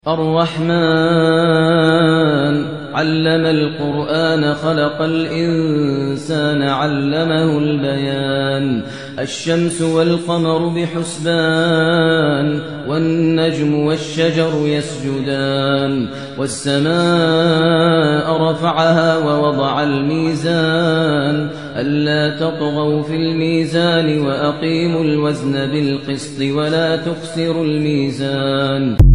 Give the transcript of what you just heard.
الرحمن علم القرآن خلق الإنسان علمه البيان الشمس والقمر بحسبان والنجم والشجر يسجدان والسماء رفعها ووضع الميزان ألا تطغوا في الميزان وأقيموا الوزن بالقسط ولا تخسروا الميزان